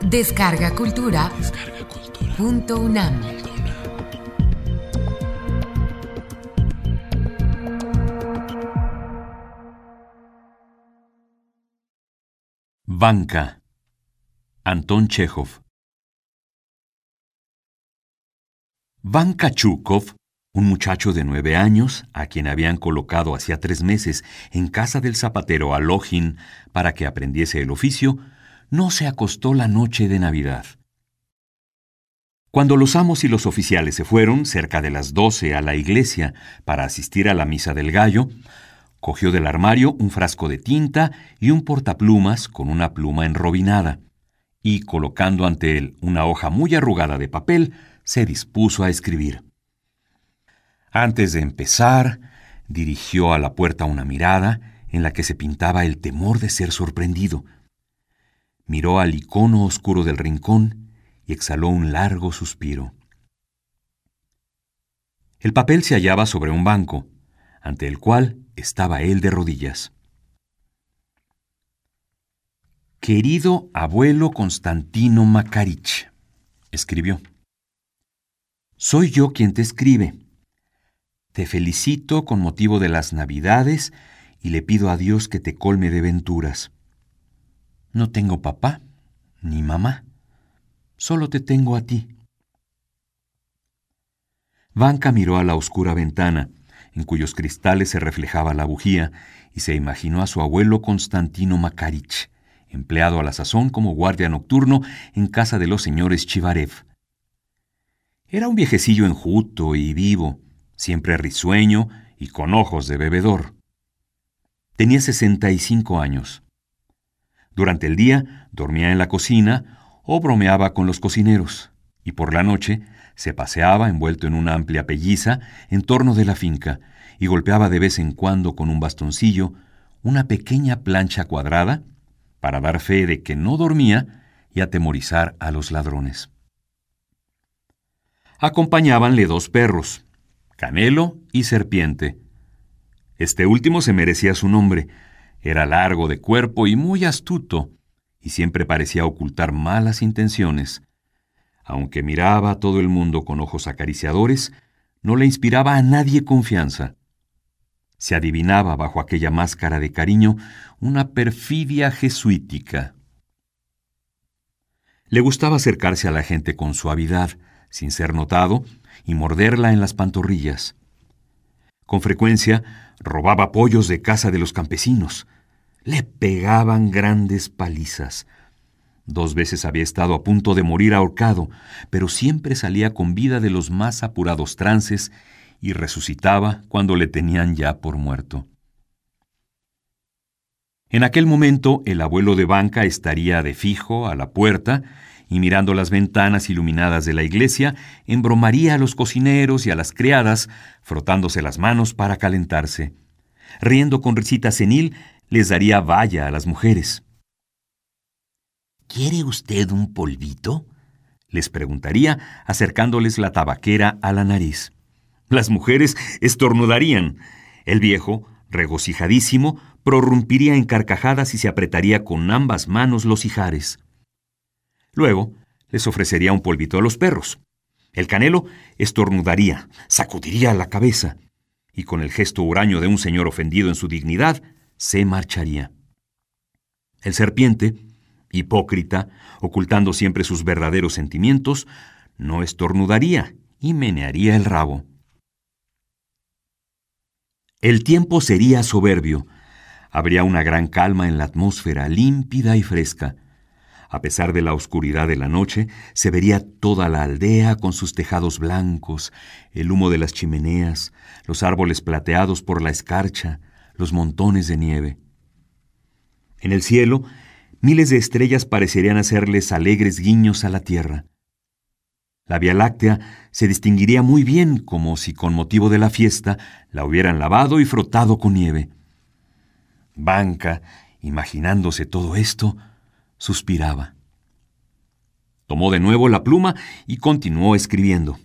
Descarga Cultura. .unam. Vanka. Anton Chejov. Vanka Chukov, un muchacho de 9 años, a quien habían colocado hacía 3 meses en casa del zapatero Alojin para que aprendiese el oficio, no se acostó la noche de Navidad. Cuando los amos y los oficiales se fueron, cerca de las 12, a la iglesia para asistir a la misa del gallo, cogió del armario un frasco de tinta y un portaplumas con una pluma enrobinada, y colocando ante él una hoja muy arrugada de papel, se dispuso a escribir. Antes de empezar, dirigió a la puerta una mirada en la que se pintaba el temor de ser sorprendido. Miró al icono oscuro del rincón y exhaló un largo suspiro. El papel se hallaba sobre un banco, ante el cual estaba él de rodillas. «Querido abuelo Constantino Makarich», escribió. «Soy yo quien te escribe. Te felicito con motivo de las Navidades y le pido a Dios que te colme de venturas. No tengo papá ni mamá. Solo te tengo a ti». Vanka miró a la oscura ventana, en cuyos cristales se reflejaba la bujía, y se imaginó a su abuelo Constantino Makarich, empleado a la sazón como guardia nocturno en casa de los señores Chivarev. Era un viejecillo enjuto y vivo, siempre risueño y con ojos de bebedor. Tenía 65 años. Durante el día dormía en la cocina o bromeaba con los cocineros, y por la noche se paseaba envuelto en una amplia pelliza en torno de la finca y golpeaba de vez en cuando con un bastoncillo una pequeña plancha cuadrada para dar fe de que no dormía y atemorizar a los ladrones. Acompañábanle 2 perros, Canelo y Serpiente. Este último se merecía su nombre. Era largo de cuerpo y muy astuto, y siempre parecía ocultar malas intenciones. Aunque miraba a todo el mundo con ojos acariciadores, no le inspiraba a nadie confianza. Se adivinaba bajo aquella máscara de cariño una perfidia jesuítica. Le gustaba acercarse a la gente con suavidad, sin ser notado, y morderla en las pantorrillas. Con frecuencia robaba pollos de casa de los campesinos. Le pegaban grandes palizas. 2 veces había estado a punto de morir ahorcado, pero siempre salía con vida de los más apurados trances y resucitaba cuando le tenían ya por muerto. En aquel momento el abuelo de Vanka estaría de fijo a la puerta y, mirando las ventanas iluminadas de la iglesia, embromaría a los cocineros y a las criadas, frotándose las manos para calentarse. Riendo con risita senil, les daría valla a las mujeres. «¿Quiere usted un polvito?», les preguntaría, acercándoles la tabaquera a la nariz. Las mujeres estornudarían. El viejo, regocijadísimo, prorrumpiría en carcajadas y se apretaría con ambas manos los ijares. Luego les ofrecería un polvito a los perros. El Canelo estornudaría, sacudiría la cabeza y, con el gesto huraño de un señor ofendido en su dignidad, se marcharía. El Serpiente, hipócrita, ocultando siempre sus verdaderos sentimientos, no estornudaría y menearía el rabo. El tiempo sería soberbio. Habría una gran calma en la atmósfera límpida y fresca. A pesar de la oscuridad de la noche, se vería toda la aldea con sus tejados blancos, el humo de las chimeneas, los árboles plateados por la escarcha, los montones de nieve. En el cielo, miles de estrellas parecerían hacerles alegres guiños a la tierra. La Vía Láctea se distinguiría muy bien, como si con motivo de la fiesta la hubieran lavado y frotado con nieve. Vanka, imaginándose todo esto, suspiraba. Tomó de nuevo la pluma y continuó escribiendo.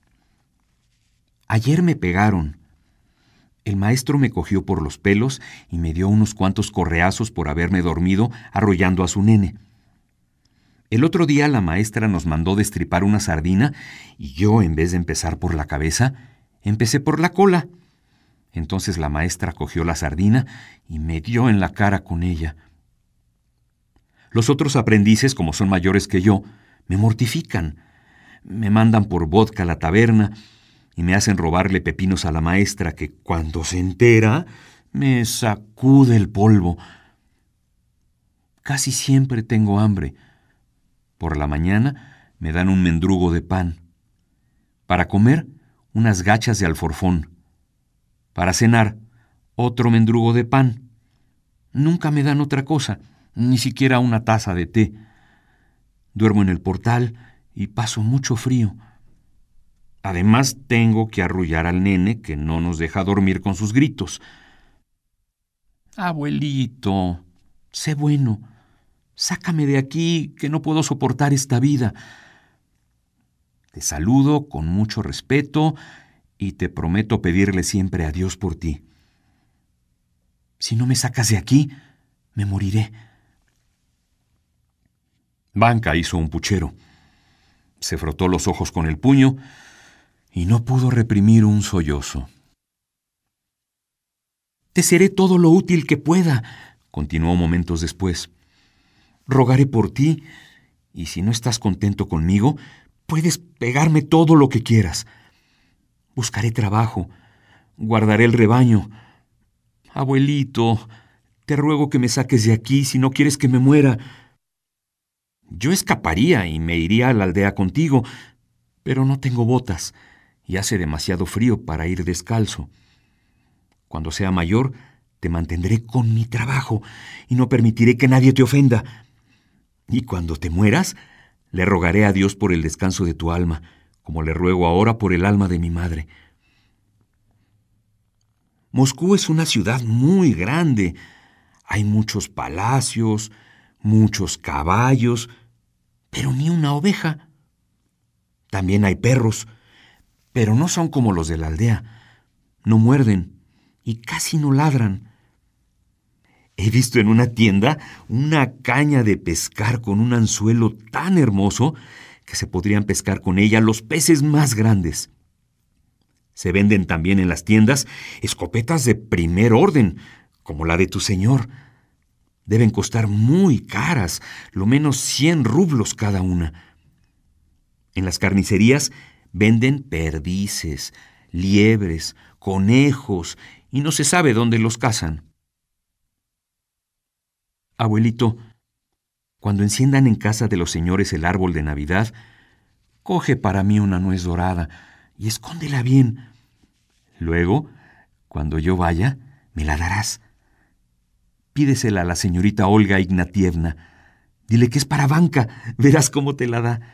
«Ayer me pegaron. El maestro me cogió por los pelos y me dio unos cuantos correazos por haberme dormido arrollando a su nene. El otro día la maestra nos mandó destripar una sardina y yo, en vez de empezar por la cabeza, empecé por la cola. Entonces la maestra cogió la sardina y me dio en la cara con ella. Los otros aprendices, como son mayores que yo, me mortifican. Me mandan por vodka a la taberna y me hacen robarle pepinos a la maestra, que cuando se entera me sacude el polvo. Casi siempre tengo hambre. Por la mañana me dan un mendrugo de pan. Para comer, unas gachas de alforfón. Para cenar, otro mendrugo de pan. Nunca me dan otra cosa, ni siquiera una taza de té. Duermo en el portal y paso mucho frío. Además, tengo que arrullar al nene, que no nos deja dormir con sus gritos. Abuelito, sé bueno. Sácame de aquí, que no puedo soportar esta vida. Te saludo con mucho respeto y te prometo pedirle siempre a Dios por ti. Si no me sacas de aquí, me moriré. Vanka hizo un puchero. Se frotó los ojos con el puño y no pudo reprimir un sollozo. Te seré todo lo útil que pueda, continuó momentos después. Rogaré por ti, y si no estás contento conmigo, puedes pegarme todo lo que quieras. Buscaré trabajo, guardaré el rebaño. Abuelito, te ruego que me saques de aquí si no quieres que me muera. Yo escaparía y me iría a la aldea contigo, pero no tengo botas y hace demasiado frío para ir descalzo. Cuando sea mayor, te mantendré con mi trabajo y no permitiré que nadie te ofenda. Y cuando te mueras, le rogaré a Dios por el descanso de tu alma, como le ruego ahora por el alma de mi madre. Moscú es una ciudad muy grande. Hay muchos palacios, muchos caballos, pero ni una oveja. También hay perros, pero no son como los de la aldea. No muerden y casi no ladran. He visto en una tienda una caña de pescar con un anzuelo tan hermoso que se podrían pescar con ella los peces más grandes. Se venden también en las tiendas escopetas de primer orden, como la de tu señor. Deben costar muy caras, lo menos 100 rublos cada una. En las carnicerías venden perdices, liebres, conejos, y no se sabe dónde los cazan. Abuelito, cuando enciendan en casa de los señores el árbol de Navidad, coge para mí una nuez dorada y escóndela bien. Luego, cuando yo vaya, me la darás. Pídesela a la señorita Olga Ignatievna. Dile que es para Vanka, verás cómo te la da.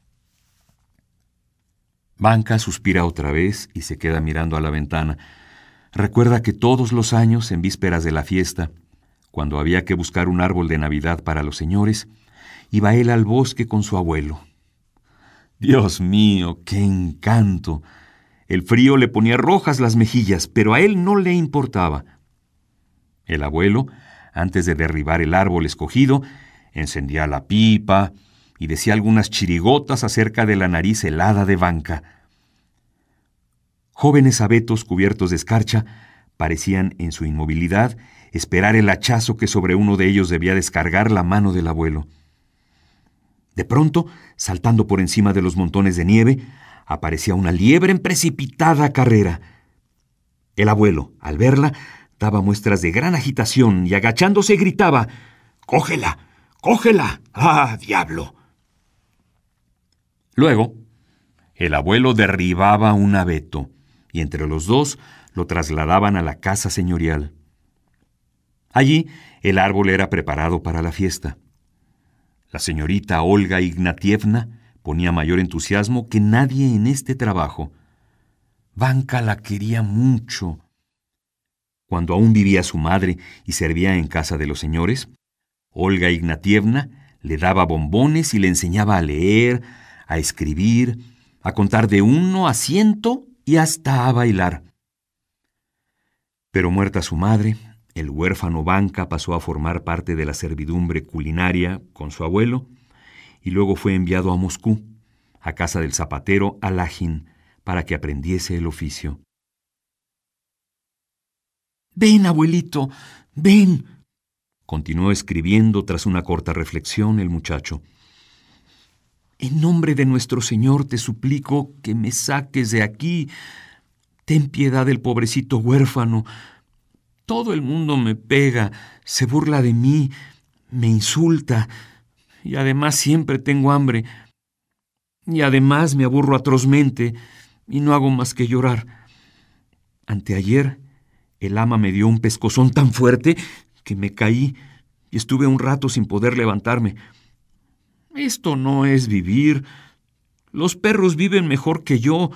Vanka suspira otra vez y se queda mirando a la ventana. Recuerda que todos los años, en vísperas de la fiesta, cuando había que buscar un árbol de Navidad para los señores, iba él al bosque con su abuelo. Dios mío, qué encanto. El frío le ponía rojas las mejillas, pero a él no le importaba. El abuelo, antes de derribar el árbol escogido, encendía la pipa y decía algunas chirigotas acerca de la nariz helada de Vanka. Jóvenes abetos cubiertos de escarcha parecían, en su inmovilidad, esperar el hachazo que sobre uno de ellos debía descargar la mano del abuelo. De pronto, saltando por encima de los montones de nieve, aparecía una liebre en precipitada carrera. El abuelo, al verla, daba muestras de gran agitación y, agachándose, gritaba: «¡Cógela! ¡Cógela! ¡Ah, diablo!». Luego, el abuelo derribaba un abeto y entre los dos lo trasladaban a la casa señorial. Allí, el árbol era preparado para la fiesta. La señorita Olga Ignatievna ponía mayor entusiasmo que nadie en este trabajo. Vanka la quería mucho. Cuando aún vivía su madre y servía en casa de los señores, Olga Ignatievna le daba bombones y le enseñaba a leer, a escribir, a contar de 1 a 100 y hasta a bailar. Pero muerta su madre, el huérfano Vanka pasó a formar parte de la servidumbre culinaria con su abuelo y luego fue enviado a Moscú, a casa del zapatero Alágin, para que aprendiese el oficio. «Ven, abuelito, ven», continuó escribiendo tras una corta reflexión el muchacho. «En nombre de nuestro Señor te suplico que me saques de aquí. Ten piedad del pobrecito huérfano. Todo el mundo me pega, se burla de mí, me insulta, y además siempre tengo hambre. Y además me aburro atrozmente y no hago más que llorar. Anteayer, el ama me dio un pescozón tan fuerte que me caí y estuve un rato sin poder levantarme. Esto no es vivir. Los perros viven mejor que yo».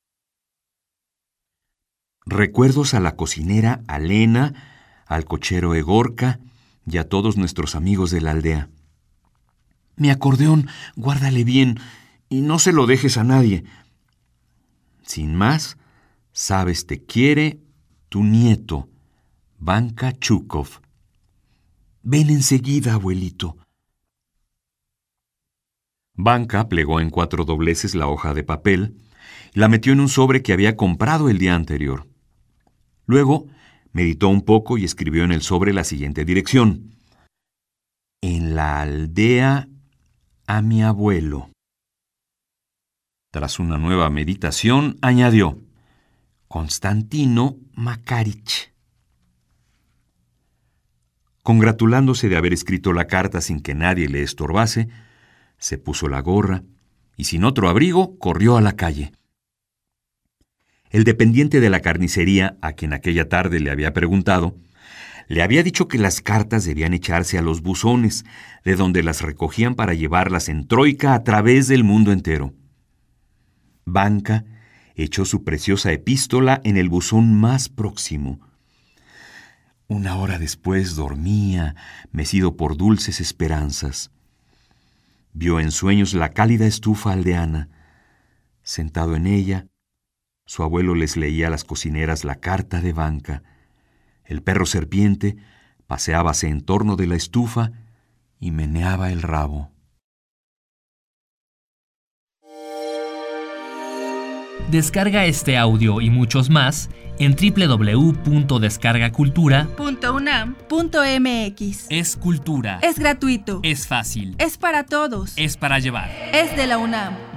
Recuerdos a la cocinera Alena, al cochero Egorka y a todos nuestros amigos de la aldea. «Mi acordeón, guárdale bien y no se lo dejes a nadie. Sin más, sabes, te quiere tu nieto, Vanka Chukov. Ven enseguida, abuelito». Vanka plegó en 4 dobleces la hoja de papel y la metió en un sobre que había comprado el día anterior. Luego meditó un poco y escribió en el sobre la siguiente dirección: «En la aldea a mi abuelo». Tras una nueva meditación, añadió: «Constantino Makarich». Congratulándose de haber escrito la carta sin que nadie le estorbase, se puso la gorra y sin otro abrigo corrió a la calle. El dependiente de la carnicería, a quien aquella tarde le había preguntado, le había dicho que las cartas debían echarse a los buzones, de donde las recogían para llevarlas en troika a través del mundo entero. Vanka echó su preciosa epístola en el buzón más próximo. 1 hora después dormía, mecido por dulces esperanzas. Vio en sueños la cálida estufa aldeana. Sentado en ella, su abuelo les leía a las cocineras la carta de Vanka. El perro serpiente paseábase en torno de la estufa y meneaba el rabo. Descarga este audio y muchos más en www.descargacultura.unam.mx. Es cultura. Es gratuito. Es fácil. Es para todos. Es para llevar. Es de la UNAM.